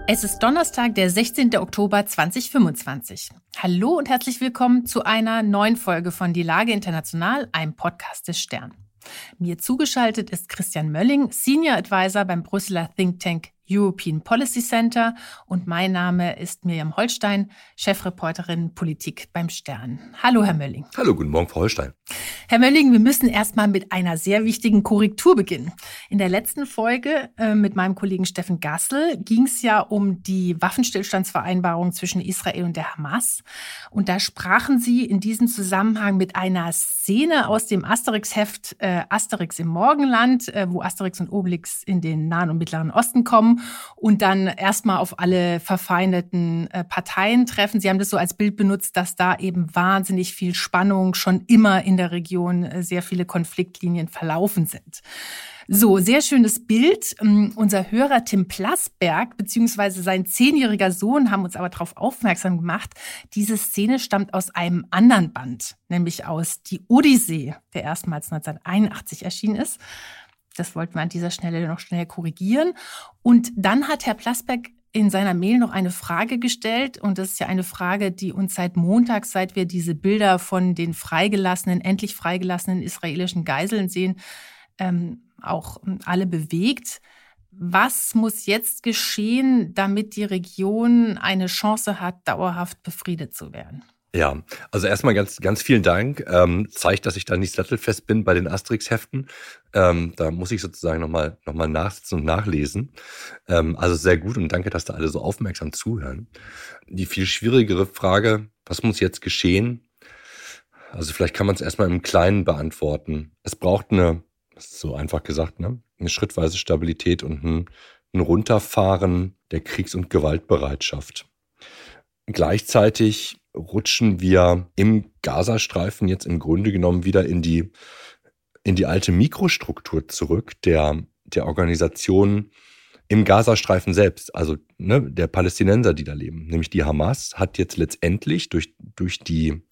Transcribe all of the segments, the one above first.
Es ist Donnerstag, der 16. Oktober 2025. Hallo und herzlich willkommen zu einer neuen Folge von Die Lage International, einem Podcast des Stern. Mir zugeschaltet ist Christian Mölling, Senior Advisor beim Brüsseler Think Tank European Policy Center, und mein Name ist Miriam Holstein, Chefreporterin Politik beim Stern. Hallo, Herr Mölling. Hallo, guten Morgen, Frau Holstein. Herr Mölling, wir müssen erstmal mit einer sehr wichtigen Korrektur beginnen. In der letzten Folge mit meinem Kollegen Steffen Gassel ging es ja um die Waffenstillstandsvereinbarung zwischen Israel und der Hamas. Und da sprachen Sie in diesem Zusammenhang mit einer Szene aus dem Asterix-Heft Asterix im Morgenland, wo Asterix und Obelix in den Nahen und Mittleren Osten kommen und dann erstmal auf alle verfeindeten Parteien treffen. Sie haben das so als Bild benutzt, dass da eben wahnsinnig viel Spannung schon immer in der Region, sehr viele Konfliktlinien verlaufen sind. So, sehr schönes Bild. Unser Hörer Tim Plasberg bzw. sein 10-jähriger Sohn haben uns aber darauf aufmerksam gemacht, diese Szene stammt aus einem anderen Band, nämlich aus Die Odyssee, der erstmals 1981 erschienen ist. Das wollten wir an dieser Stelle noch schnell korrigieren. Und dann hat Herr Plasberg in seiner Mail noch eine Frage gestellt. Und das ist ja eine Frage, die uns seit Montag, seit wir diese Bilder von den endlich freigelassenen israelischen Geiseln sehen, auch alle bewegt. Was muss jetzt geschehen, damit die Region eine Chance hat, dauerhaft befriedet zu werden? Ja, also erstmal ganz vielen Dank. Zeigt, dass ich da nicht sattelfest bin bei den Asterix-Heften. Da muss ich sozusagen nochmal nachsitzen und nachlesen. Also sehr gut und danke, dass da alle so aufmerksam zuhören. Die viel schwierigere Frage, was muss jetzt geschehen? Also vielleicht kann man es erstmal im Kleinen beantworten. Es braucht das ist so einfach gesagt, eine schrittweise Stabilität und ein Runterfahren der Kriegs- und Gewaltbereitschaft. Gleichzeitig rutschen wir im Gazastreifen jetzt im Grunde genommen wieder in die alte Mikrostruktur zurück der Organisation im Gazastreifen selbst, also der Palästinenser, die da leben. Nämlich die Hamas hat jetzt letztendlich durch die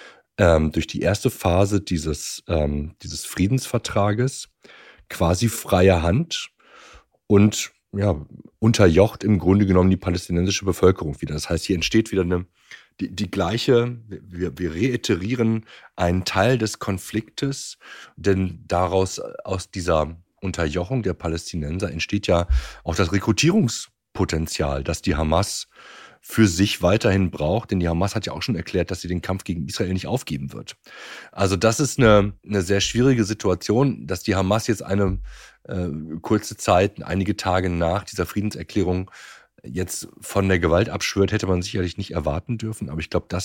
erste Phase dieses Friedensvertrages quasi freie Hand und unterjocht im Grunde genommen die palästinensische Bevölkerung wieder. Das heißt, hier entsteht wieder die gleiche, wir reiterieren einen Teil des Konfliktes, denn aus dieser Unterjochung der Palästinenser entsteht ja auch das Rekrutierungspotenzial, das die Hamas für sich weiterhin braucht, denn die Hamas hat ja auch schon erklärt, dass sie den Kampf gegen Israel nicht aufgeben wird. Also das ist eine sehr schwierige Situation, dass die Hamas jetzt eine kurze Zeit, einige Tage nach dieser Friedenserklärung jetzt von der Gewalt abschwört, hätte man sicherlich nicht erwarten dürfen. Aber ich glaube, das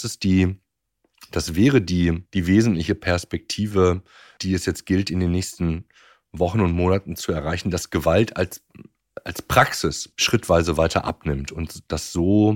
wäre die wesentliche Perspektive, die es jetzt gilt, in den nächsten Wochen und Monaten zu erreichen, dass Gewalt als Praxis schrittweise weiter abnimmt und dass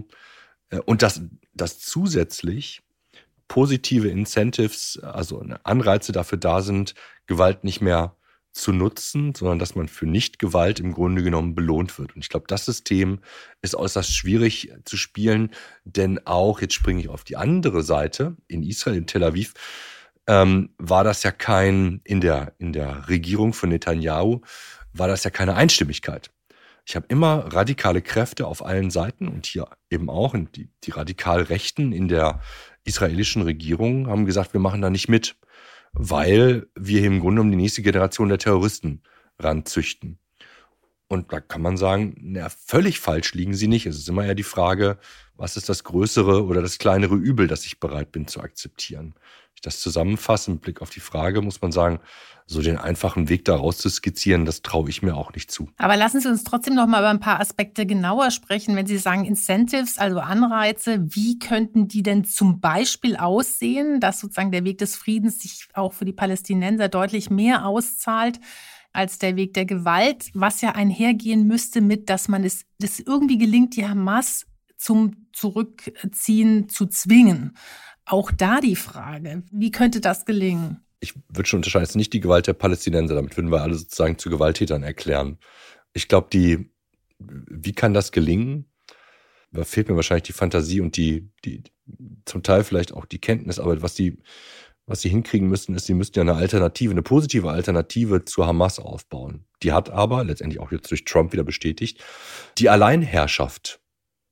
zusätzlich positive Incentives, also Anreize dafür da sind, Gewalt nicht mehr zu nutzen, sondern dass man für Nicht-Gewalt im Grunde genommen belohnt wird. Und ich glaube, das System ist äußerst schwierig zu spielen, denn auch, jetzt springe ich auf die andere Seite, in Israel, in Tel Aviv, war das ja in der Regierung von Netanyahu, war das ja keine Einstimmigkeit. Ich habe immer radikale Kräfte auf allen Seiten und hier eben auch die radikal Rechten in der israelischen Regierung haben gesagt, wir machen da nicht mit, weil wir im Grunde um die nächste Generation der Terroristen ranzüchten. Und da kann man sagen, völlig falsch liegen sie nicht. Es ist immer eher die Frage, was ist das größere oder das kleinere Übel, das ich bereit bin zu akzeptieren. Wenn ich das zusammenfasse mit Blick auf die Frage, muss man sagen, so den einfachen Weg da raus zu skizzieren, das traue ich mir auch nicht zu. Aber lassen Sie uns trotzdem noch mal über ein paar Aspekte genauer sprechen. Wenn Sie sagen Incentives, also Anreize, wie könnten die denn zum Beispiel aussehen, dass sozusagen der Weg des Friedens sich auch für die Palästinenser deutlich mehr auszahlt als der Weg der Gewalt, was ja einhergehen müsste mit, dass es irgendwie gelingt, die Hamas zum Zurückziehen zu zwingen. Auch da die Frage, wie könnte das gelingen? Ich würde schon unterscheiden, es ist nicht die Gewalt der Palästinenser, damit würden wir alle sozusagen zu Gewalttätern erklären. Ich glaube, wie kann das gelingen? Da fehlt mir wahrscheinlich die Fantasie und die zum Teil vielleicht auch die Kenntnis, aber was sie hinkriegen müssen, ist, sie müssten ja eine positive Alternative zur Hamas aufbauen. Die hat aber, letztendlich auch jetzt durch Trump wieder bestätigt, die Alleinherrschaft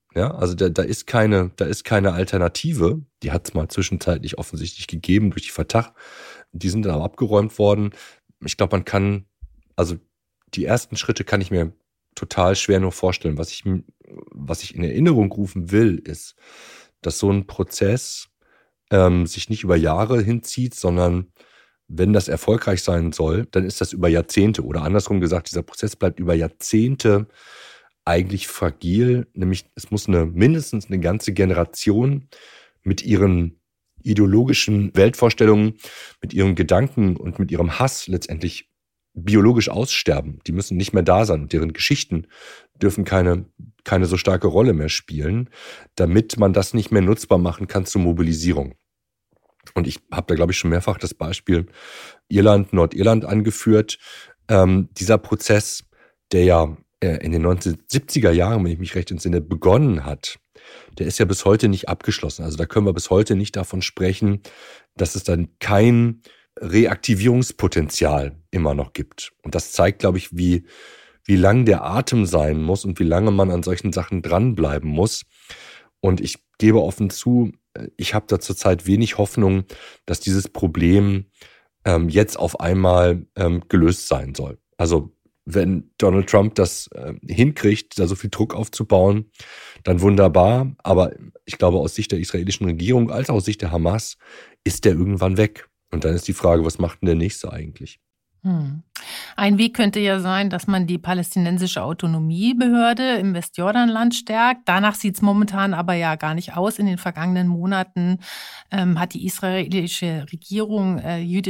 Ja, also da ist keine Alternative. Die hat es mal zwischenzeitlich offensichtlich gegeben durch die Fatah. Die sind dann aber abgeräumt worden. Ich glaube, also die ersten Schritte kann ich mir total schwer nur vorstellen. Was ich in Erinnerung rufen will, ist, dass so ein Prozess sich nicht über Jahre hinzieht, sondern wenn das erfolgreich sein soll, dann ist das über Jahrzehnte. Oder andersrum gesagt, dieser Prozess bleibt über Jahrzehnte eigentlich fragil. Nämlich es muss mindestens eine ganze Generation mit ihren ideologischen Weltvorstellungen, mit ihren Gedanken und mit ihrem Hass letztendlich biologisch aussterben. Die müssen nicht mehr da sein und deren Geschichten dürfen keine so starke Rolle mehr spielen, damit man das nicht mehr nutzbar machen kann zur Mobilisierung. Und ich habe da, glaube ich, schon mehrfach das Beispiel Nordirland angeführt. Dieser Prozess, der ja in den 1970er Jahren, wenn ich mich recht entsinne, begonnen hat, der ist ja bis heute nicht abgeschlossen. Also da können wir bis heute nicht davon sprechen, dass es dann kein Reaktivierungspotenzial immer noch gibt. Und das zeigt, glaube ich, wie lang der Atem sein muss und wie lange man an solchen Sachen dranbleiben muss. Und ich gebe offen zu, ich habe da zurzeit wenig Hoffnung, dass dieses Problem jetzt auf einmal gelöst sein soll. Also wenn Donald Trump das hinkriegt, da so viel Druck aufzubauen, dann wunderbar. Aber ich glaube, aus Sicht der israelischen Regierung als auch aus Sicht der Hamas ist der irgendwann weg. Und dann ist die Frage, was macht denn der Nächste eigentlich? Ein Weg könnte ja sein, dass man die palästinensische Autonomiebehörde im Westjordanland stärkt. Danach sieht es momentan aber ja gar nicht aus. In den vergangenen Monaten hat die israelische Regierung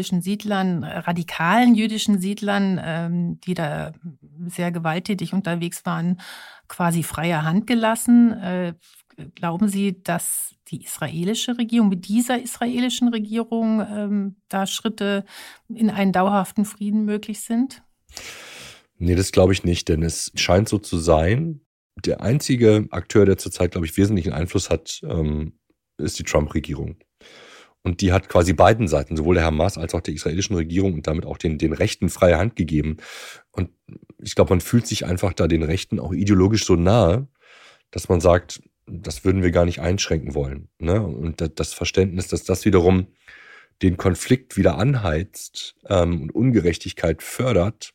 radikalen jüdischen Siedlern, die da sehr gewalttätig unterwegs waren, quasi freie Hand gelassen. Glauben Sie, dass die israelische Regierung, mit dieser israelischen Regierung da Schritte in einen dauerhaften Frieden möglich sind? Nee, das glaube ich nicht, denn es scheint so zu sein. Der einzige Akteur, der zurzeit, glaube ich, wesentlichen Einfluss hat, ist die Trump-Regierung. Und die hat quasi beiden Seiten, sowohl der Hamas als auch der israelischen Regierung und damit auch den Rechten freie Hand gegeben. Und ich glaube, man fühlt sich einfach da den Rechten auch ideologisch so nahe, dass man sagt, das würden wir gar nicht einschränken wollen. Ne? Und das Verständnis, dass das wiederum den Konflikt wieder anheizt und Ungerechtigkeit fördert,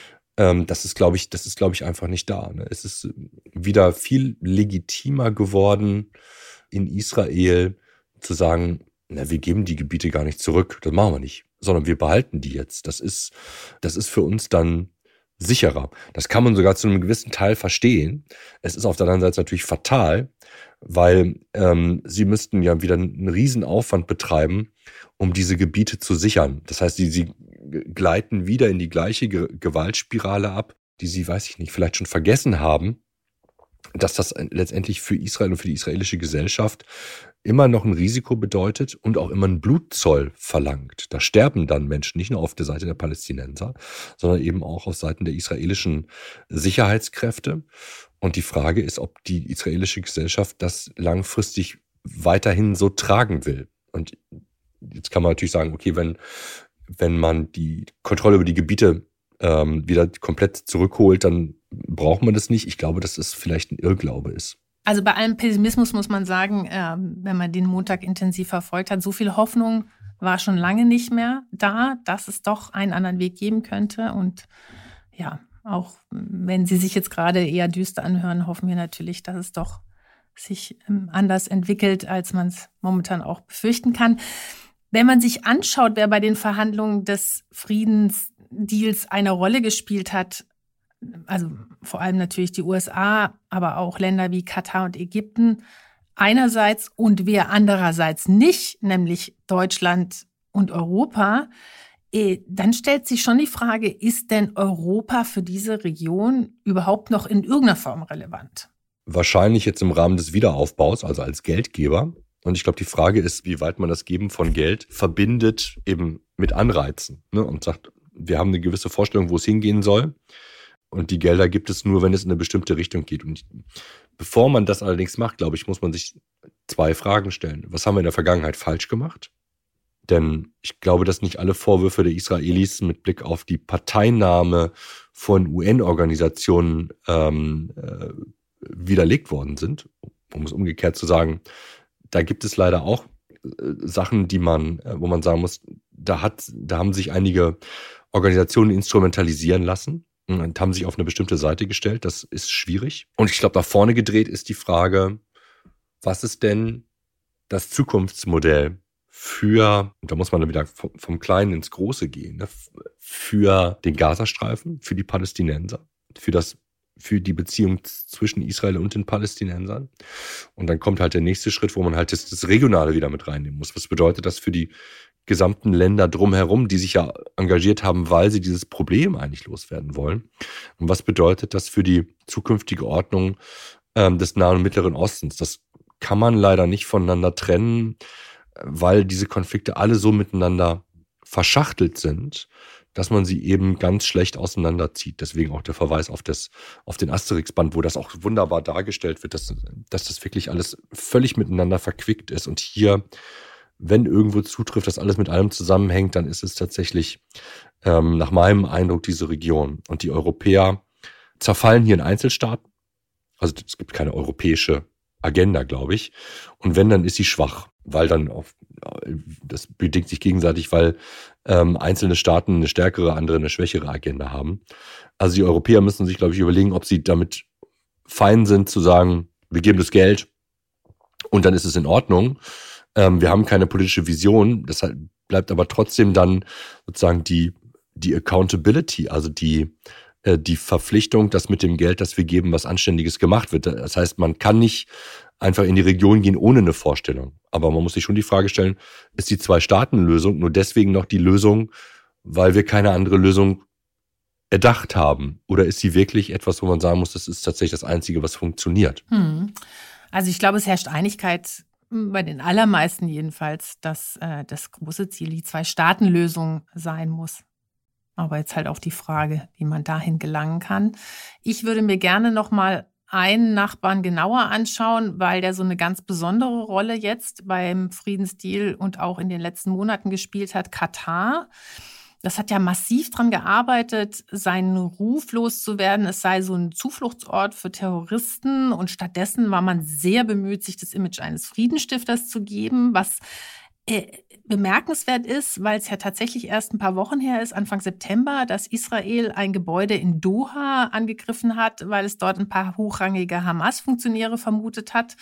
das ist, glaube ich, einfach nicht da. Ne? Es ist wieder viel legitimer geworden, in Israel zu sagen, na, wir geben die Gebiete gar nicht zurück, das machen wir nicht, sondern wir behalten die jetzt. Das ist für uns dann sicherer. Das kann man sogar zu einem gewissen Teil verstehen. Es ist auf der anderen Seite natürlich fatal, weil sie müssten ja wieder einen Riesenaufwand betreiben, um diese Gebiete zu sichern. Das heißt, sie gleiten wieder in die gleiche Gewaltspirale ab, die sie, weiß ich nicht, vielleicht schon vergessen haben, dass das letztendlich für Israel und für die israelische Gesellschaft immer noch ein Risiko bedeutet und auch immer einen Blutzoll verlangt. Da sterben dann Menschen, nicht nur auf der Seite der Palästinenser, sondern eben auch auf Seiten der israelischen Sicherheitskräfte. Und die Frage ist, ob die israelische Gesellschaft das langfristig weiterhin so tragen will. Und jetzt kann man natürlich sagen, okay, wenn man die Kontrolle über die Gebiete wieder komplett zurückholt, dann braucht man das nicht. Ich glaube, dass es vielleicht ein Irrglaube ist. Also bei allem Pessimismus muss man sagen, wenn man den Montag intensiv verfolgt hat, so viel Hoffnung war schon lange nicht mehr da, dass es doch einen anderen Weg geben könnte. Und ja, auch wenn Sie sich jetzt gerade eher düster anhören, hoffen wir natürlich, dass es doch sich anders entwickelt, als man es momentan auch befürchten kann. Wenn man sich anschaut, wer bei den Verhandlungen des Friedensdeals eine Rolle gespielt hat, also vor allem natürlich die USA, aber auch Länder wie Katar und Ägypten einerseits und wer andererseits nicht, nämlich Deutschland und Europa, dann stellt sich schon die Frage, ist denn Europa für diese Region überhaupt noch in irgendeiner Form relevant? Wahrscheinlich jetzt im Rahmen des Wiederaufbaus, also als Geldgeber. Und ich glaube, die Frage ist, wie weit man das Geben von Geld verbindet eben mit Anreizen, ne? Und sagt, wir haben eine gewisse Vorstellung, wo es hingehen soll. Und die Gelder gibt es nur, wenn es in eine bestimmte Richtung geht. Und bevor man das allerdings macht, glaube ich, muss man sich zwei Fragen stellen. Was haben wir in der Vergangenheit falsch gemacht? Denn ich glaube, dass nicht alle Vorwürfe der Israelis mit Blick auf die Parteinahme von UN-Organisationen widerlegt worden sind. um es umgekehrt zu sagen, da gibt es leider auch Sachen, wo man sagen muss, da haben sich einige Organisationen instrumentalisieren lassen und haben sich auf eine bestimmte Seite gestellt. Das ist schwierig. Und ich glaube, nach vorne gedreht ist die Frage, was ist denn das Zukunftsmodell und da muss man dann wieder vom Kleinen ins Große gehen, ne, für den Gazastreifen, für die Palästinenser, für die Beziehung zwischen Israel und den Palästinensern. Und dann kommt halt der nächste Schritt, wo man halt das Regionale wieder mit reinnehmen muss. Was bedeutet das für die gesamten Länder drumherum, die sich ja engagiert haben, weil sie dieses Problem eigentlich loswerden wollen? Und was bedeutet das für die zukünftige Ordnung des Nahen und Mittleren Ostens? Das kann man leider nicht voneinander trennen, weil diese Konflikte alle so miteinander verschachtelt sind, dass man sie eben ganz schlecht auseinanderzieht. Deswegen auch der Verweis auf den Asterix-Band, wo das auch wunderbar dargestellt wird, dass das wirklich alles völlig miteinander verquickt ist. Und hier, wenn irgendwo zutrifft, dass alles mit allem zusammenhängt, dann ist es tatsächlich nach meinem Eindruck diese Region. Und die Europäer zerfallen hier in Einzelstaaten. Also es gibt keine europäische Agenda, glaube ich. Und wenn, dann ist sie schwach, weil das bedingt sich gegenseitig, weil einzelne Staaten eine stärkere, andere eine schwächere Agenda haben. Also die Europäer müssen sich, glaube ich, überlegen, ob sie damit fein sind, zu sagen, wir geben das Geld und dann ist es in Ordnung. Wir haben keine politische Vision, deshalb bleibt aber trotzdem dann sozusagen die Accountability, also die Verpflichtung, dass mit dem Geld, das wir geben, was Anständiges gemacht wird. Das heißt, man kann nicht einfach in die Region gehen ohne eine Vorstellung. Aber man muss sich schon die Frage stellen, ist die Zwei-Staaten-Lösung nur deswegen noch die Lösung, weil wir keine andere Lösung erdacht haben? Oder ist sie wirklich etwas, wo man sagen muss, das ist tatsächlich das Einzige, was funktioniert? Also ich glaube, es herrscht Einigkeit bei den allermeisten jedenfalls, dass das große Ziel die Zwei-Staaten-Lösung sein muss. Aber jetzt halt auch die Frage, wie man dahin gelangen kann. Ich würde mir gerne noch mal einen Nachbarn genauer anschauen, weil der so eine ganz besondere Rolle jetzt beim Friedensdeal und auch in den letzten Monaten gespielt hat, Katar. Das hat ja massiv dran gearbeitet, seinen Ruf loszuwerden. Es sei so ein Zufluchtsort für Terroristen. Und stattdessen war man sehr bemüht, sich das Image eines Friedenstifters zu geben, was bemerkenswert ist, weil es ja tatsächlich erst ein paar Wochen her ist, Anfang September, dass Israel ein Gebäude in Doha angegriffen hat, weil es dort ein paar hochrangige Hamas-Funktionäre vermutet hat.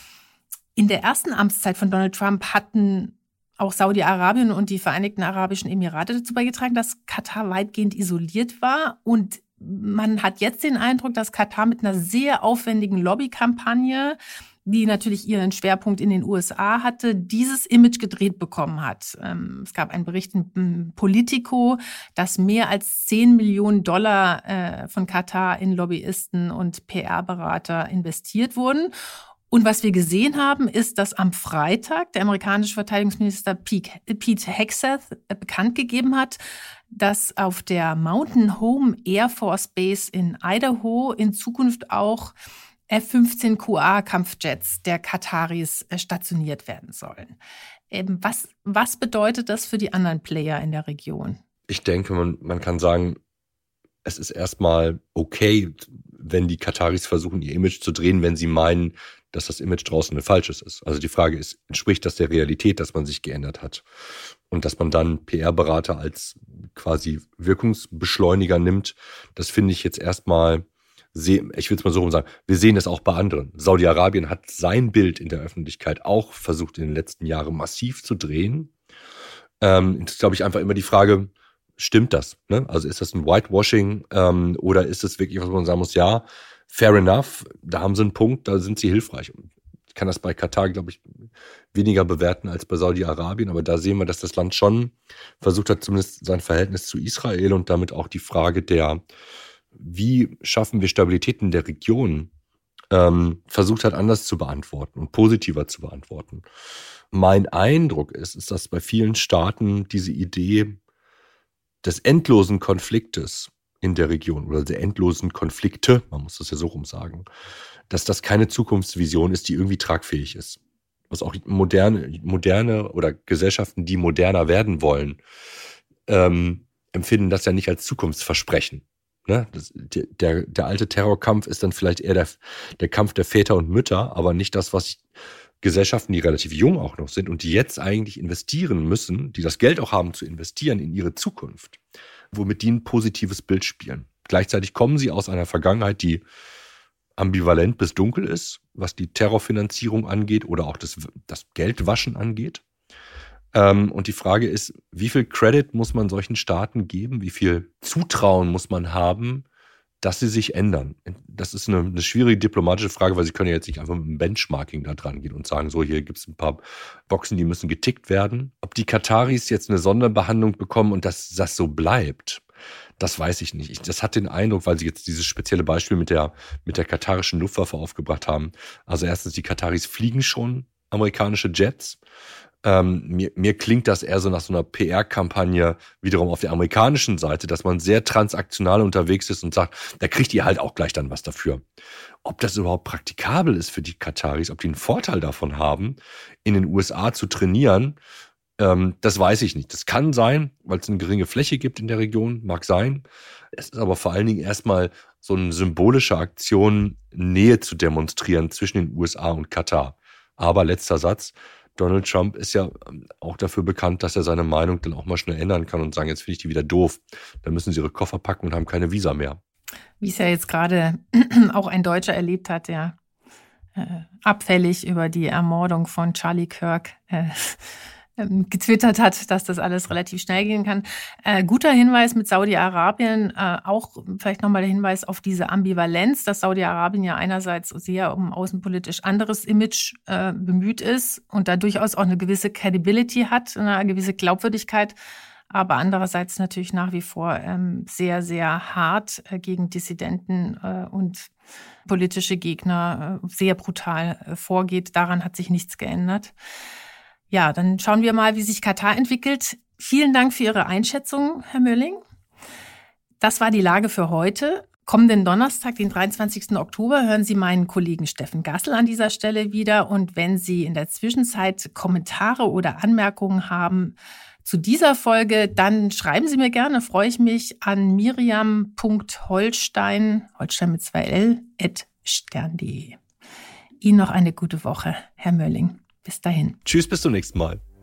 In der ersten Amtszeit von Donald Trump hatten auch Saudi-Arabien und die Vereinigten Arabischen Emirate dazu beigetragen, dass Katar weitgehend isoliert war. Und man hat jetzt den Eindruck, dass Katar mit einer sehr aufwendigen Lobbykampagne, die natürlich ihren Schwerpunkt in den USA hatte, dieses Image gedreht bekommen hat. Es gab einen Bericht in Politico, dass mehr als $10 Millionen von Katar in Lobbyisten und PR-Berater investiert wurden. Und was wir gesehen haben, ist, dass am Freitag der amerikanische Verteidigungsminister Pete Hegseth bekannt gegeben hat, dass auf der Mountain Home Air Force Base in Idaho in Zukunft auch F-15QA-Kampfjets der Kataris stationiert werden sollen. Was bedeutet das für die anderen Player in der Region? Ich denke, man kann sagen, es ist erstmal okay, wenn die Kataris versuchen, ihr Image zu drehen, wenn sie meinen, dass das Image draußen ein falsches ist. Also die Frage ist, entspricht das der Realität, dass man sich geändert hat? Und dass man dann PR-Berater als quasi Wirkungsbeschleuniger nimmt, das finde ich jetzt erstmal ich will es mal so rum sagen, wir sehen das auch bei anderen. Saudi-Arabien hat sein Bild in der Öffentlichkeit auch versucht, in den letzten Jahren massiv zu drehen. Das ist, glaube ich, einfach immer die Frage, stimmt das? Ne? Also ist das ein Whitewashing oder ist es wirklich, was man sagen muss, ja, fair enough, da haben sie einen Punkt, da sind sie hilfreich. Ich kann das bei Katar, glaube ich, weniger bewerten als bei Saudi-Arabien, aber da sehen wir, dass das Land schon versucht hat, zumindest sein Verhältnis zu Israel und damit auch die Frage wie schaffen wir Stabilität in der Region, versucht hat, anders zu beantworten und positiver zu beantworten. Mein Eindruck ist, dass bei vielen Staaten diese Idee des endlosen Konfliktes in der Region oder der endlosen Konflikte, man muss das ja so rum sagen, dass das keine Zukunftsvision ist, die irgendwie tragfähig ist. Was auch moderne oder Gesellschaften, die moderner werden wollen, empfinden das ja nicht als Zukunftsversprechen. Ne? Der alte Terrorkampf ist dann vielleicht eher der Kampf der Väter und Mütter, aber nicht das, was Gesellschaften, die relativ jung auch noch sind und die jetzt eigentlich investieren müssen, die das Geld auch haben zu investieren in ihre Zukunft, womit die ein positives Bild spielen. Gleichzeitig kommen sie aus einer Vergangenheit, die ambivalent bis dunkel ist, was die Terrorfinanzierung angeht oder auch das Geldwaschen angeht. Und die Frage ist, wie viel Credit muss man solchen Staaten geben? Wie viel Zutrauen muss man haben, dass sie sich ändern? Das ist eine schwierige diplomatische Frage, weil sie können ja jetzt nicht einfach mit einem Benchmarking da dran gehen und sagen, so hier gibt es ein paar Boxen, die müssen getickt werden. Ob die Kataris jetzt eine Sonderbehandlung bekommen und dass das so bleibt, das weiß ich nicht. Das hat den Eindruck, weil sie jetzt dieses spezielle Beispiel mit der katarischen Luftwaffe aufgebracht haben. Also erstens, die Kataris fliegen schon amerikanische Jets. Mir klingt das eher so nach so einer PR-Kampagne wiederum auf der amerikanischen Seite, dass man sehr transaktional unterwegs ist und sagt, da kriegt ihr halt auch gleich dann was dafür. Ob das überhaupt praktikabel ist für die Kataris, ob die einen Vorteil davon haben, in den USA zu trainieren, das weiß ich nicht. Das kann sein, weil es eine geringe Fläche gibt in der Region, mag sein. Es ist aber vor allen Dingen erstmal so eine symbolische Aktion, Nähe zu demonstrieren zwischen den USA und Katar. Aber letzter Satz, Donald Trump ist ja auch dafür bekannt, dass er seine Meinung dann auch mal schnell ändern kann und sagen, jetzt finde ich die wieder doof. Dann müssen sie ihre Koffer packen und haben keine Visa mehr. Wie es ja jetzt gerade auch ein Deutscher erlebt hat, der abfällig über die Ermordung von Charlie Kirk getwittert hat, dass das alles relativ schnell gehen kann. Guter Hinweis mit Saudi-Arabien, auch vielleicht nochmal der Hinweis auf diese Ambivalenz, dass Saudi-Arabien ja einerseits sehr um außenpolitisch anderes Image bemüht ist und da durchaus auch eine gewisse Credibility hat, eine gewisse Glaubwürdigkeit, aber andererseits natürlich nach wie vor sehr, sehr hart gegen Dissidenten und politische Gegner sehr brutal vorgeht. Daran hat sich nichts geändert. Ja, dann schauen wir mal, wie sich Katar entwickelt. Vielen Dank für Ihre Einschätzung, Herr Mölling. Das war die Lage für heute. Kommenden Donnerstag, den 23. Oktober, hören Sie meinen Kollegen Steffen Gassel an dieser Stelle wieder. Und wenn Sie in der Zwischenzeit Kommentare oder Anmerkungen haben zu dieser Folge, dann schreiben Sie mir gerne, freue ich mich, an miriam.holstein, Holstein mit 2L, @stern.de. Ihnen noch eine gute Woche, Herr Mölling. Bis dahin. Tschüss, bis zum nächsten Mal.